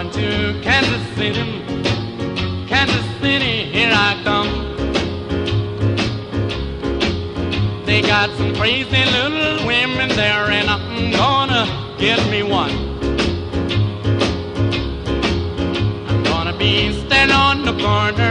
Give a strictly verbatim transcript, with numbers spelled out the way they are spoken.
going to Kansas City, Kansas City, here I come. They got some crazy little women there, and I'm gonna get me one. I'm gonna be standing on the corner